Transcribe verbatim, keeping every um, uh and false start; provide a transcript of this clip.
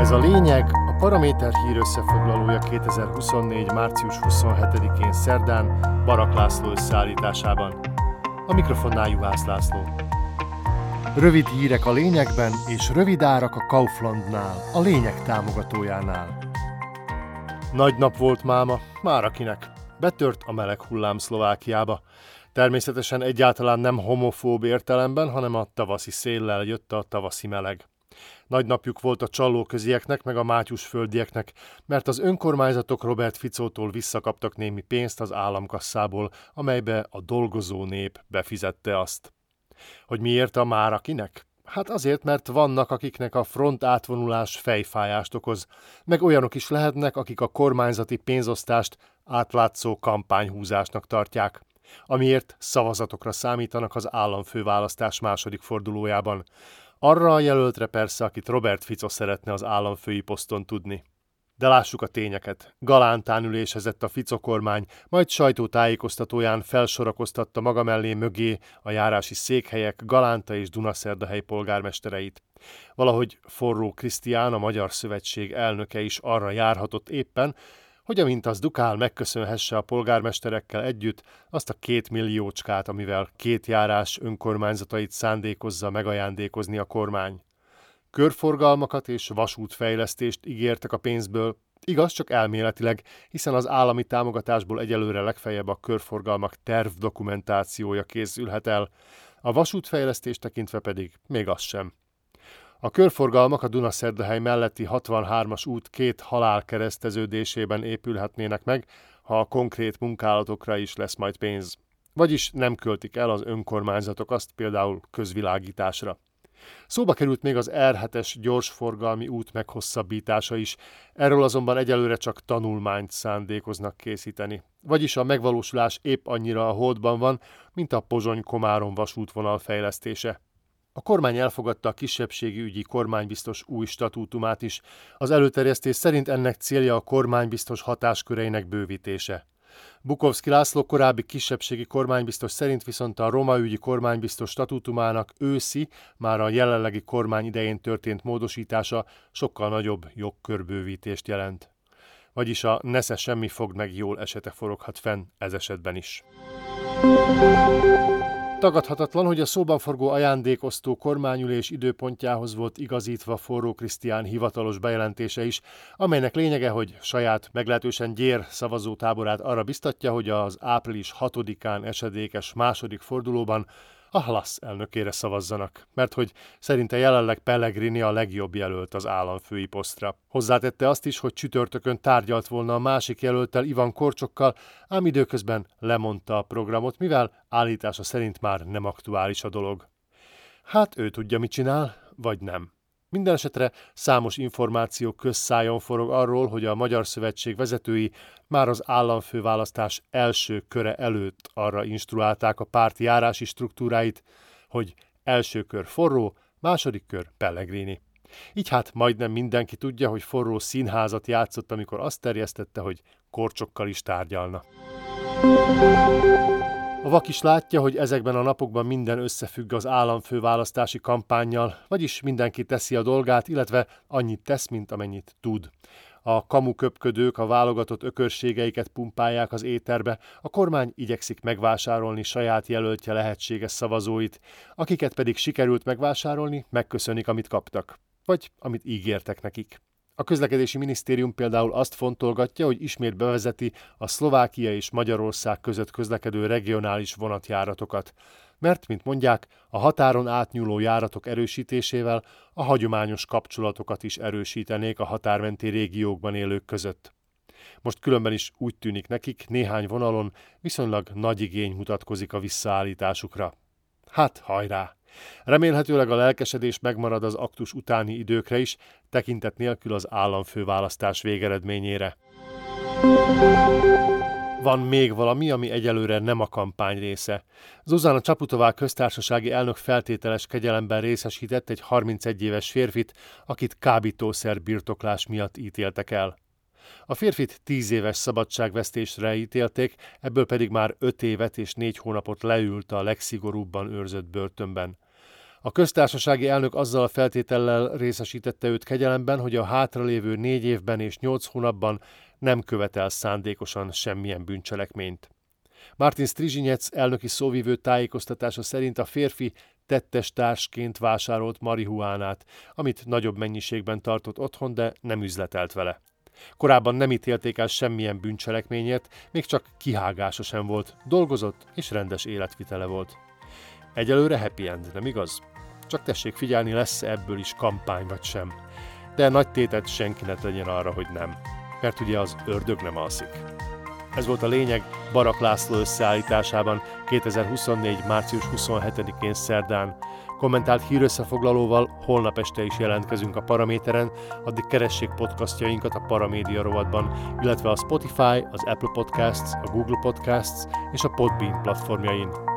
Ez a lényeg, a Paraméter hír összefoglalója kétezer-huszonnégy. március huszonhetedikén szerdán Barak László összeállításában. A mikrofonnál Juhász László. Rövid hírek a lényegben és rövid árak a Kauflandnál, a lényeg támogatójánál. Nagy nap volt máma, már akinek. Betört a meleg hullám Szlovákiába. Természetesen egyáltalán nem homofób értelemben, hanem a tavaszi széllel jött a tavaszi meleg. Nagy napjuk volt a csallóközieknek meg a mátyusföldieknek, mert az önkormányzatok Robert Ficótól visszakaptak némi pénzt az államkasszából, amelybe a dolgozó nép befizette azt. Hogy miért a már akinek? Hát azért, mert vannak, akiknek a front átvonulás fejfájást okoz, meg olyanok is lehetnek, akik a kormányzati pénzosztást átlátszó kampányhúzásnak tartják, amiért szavazatokra számítanak az államfőválasztás második fordulójában. Arra a jelöltre persze, akit Robert Fico szeretne az államfői poszton tudni. De lássuk a tényeket. Galántán ülésezett a Fico kormány, majd sajtótájékoztatóján felsorakoztatta maga mellé mögé a járási székhelyek Galánta és Dunaszerdahely polgármestereit. Valahogy Forró Krisztián, a Magyar Szövetség elnöke is arra járhatott éppen, hogy amint az dukál megköszönhesse a polgármesterekkel együtt azt a két milliócskát, amivel két járás önkormányzatait szándékozza megajándékozni a kormány. Körforgalmakat és vasútfejlesztést ígértek a pénzből, igaz, csak elméletileg, hiszen az állami támogatásból egyelőre legfeljebb a körforgalmak tervdokumentációja készülhet el, a vasútfejlesztést tekintve pedig még az sem. A körforgalmak a Dunaszerdahely melletti hatvanhármas út két halálkereszteződésében épülhetnének meg, ha a konkrét munkálatokra is lesz majd pénz. Vagyis nem költik el az önkormányzatok azt például közvilágításra. Szóba került még az er hetes gyorsforgalmi út meghosszabbítása is, erről azonban egyelőre csak tanulmányt szándékoznak készíteni. Vagyis a megvalósulás épp annyira a holdban van, mint a Pozsony-Komárom vasútvonal fejlesztése. A kormány elfogadta a kisebbségi ügyi kormánybiztos új statútumát is. Az előterjesztés szerint ennek célja a kormánybiztos hatásköreinek bővítése. Bukovszki László korábbi kisebbségi kormánybiztos szerint viszont a roma ügyi kormánybiztos statútumának őszi, már a jelenlegi kormány idején történt módosítása sokkal nagyobb jogkörbővítést jelent. Vagyis a nesze semmi fog meg jól esete foroghat fenn ez esetben is. Tagadhatatlan, hogy a szóban forgó ajándékosztó kormányülés időpontjához volt igazítva Forró Krisztián hivatalos bejelentése is, amelynek lényege, hogy saját meglehetősen gyér szavazótáborát arra biztatja, hogy az április hatodikán esedékes második fordulóban a Halasz elnökére szavazzanak, mert hogy szerinte jelenleg Pellegrini a legjobb jelölt az államfői posztra. Hozzátette azt is, hogy csütörtökön tárgyalt volna a másik jelölttel, Ivan Korcsokkal, ám időközben lemondta a programot, mivel állítása szerint már nem aktuális a dolog. Hát ő tudja, mit csinál, vagy nem. Mindenesetre számos információ közszájon forog arról, hogy a Magyar Szövetség vezetői már az államfőválasztás első köre előtt arra instruálták a párti járási struktúráit, hogy első kör Forró, második kör Pellegrini. Így hát majdnem mindenki tudja, hogy Forró színházat játszott, amikor azt terjesztette, hogy Korcsokkal is tárgyalna. A vak is látja, hogy ezekben a napokban minden összefügg az államfőválasztási kampánnyal, vagyis mindenki teszi a dolgát, illetve annyit tesz, mint amennyit tud. A kamuköpködők a válogatott ökörségeiket pumpálják az éterbe, a kormány igyekszik megvásárolni saját jelöltje lehetséges szavazóit, akiket pedig sikerült megvásárolni, megköszönik, amit kaptak, vagy amit ígértek nekik. A közlekedési minisztérium például azt fontolgatja, hogy ismét bevezeti a Szlovákia és Magyarország között közlekedő regionális vonatjáratokat, mert, mint mondják, a határon átnyúló járatok erősítésével a hagyományos kapcsolatokat is erősítenék a határmenti régiókban élők között. Most különben is úgy tűnik nekik, néhány vonalon viszonylag nagy igény mutatkozik a visszaállításukra. Hát, hajrá! Remélhetőleg a lelkesedés megmarad az aktus utáni időkre is, tekintet nélkül az államfőválasztás végeredményére. Van még valami, ami egyelőre nem a kampány része. Zuzana Csaputová köztársasági elnök feltételes kegyelemben részesített egy harmincegy éves férfit, akit kábítószer birtoklás miatt ítéltek el. A férfit tíz éves szabadságvesztésre ítélték, ebből pedig már öt évet és négy hónapot leült a legszigorúbban őrzött börtönben. A köztársasági elnök azzal a feltétellel részesítette őt kegyelemben, hogy a hátralévő négy évben és nyolc hónapban nem követel szándékosan semmilyen bűncselekményt. Martin Strizsinyec elnöki szóvivő tájékoztatása szerint a férfi tettes társként vásárolt marihuánát, amit nagyobb mennyiségben tartott otthon, de nem üzletelt vele. Korábban nem ítélték el semmilyen bűncselekményért, még csak kihágása sem volt, dolgozott és rendes életvitele volt. Egyelőre happy end, nem igaz? Csak tessék figyelni, lesz ebből is kampány vagy sem. De nagy tétet senkinek legyen arra, hogy nem. Mert ugye az ördög nem alszik. Ez volt a lényeg Barak László összeállításában kétezer-huszonnégy. március huszonhetedikén szerdán. Kommentált hírösszefoglalóval holnap este is jelentkezünk a Paraméteren, addig keressék podcastjainkat a Paramédia rovatban, illetve a Spotify, az Apple Podcasts, a Google Podcasts és a Podbean platformjain.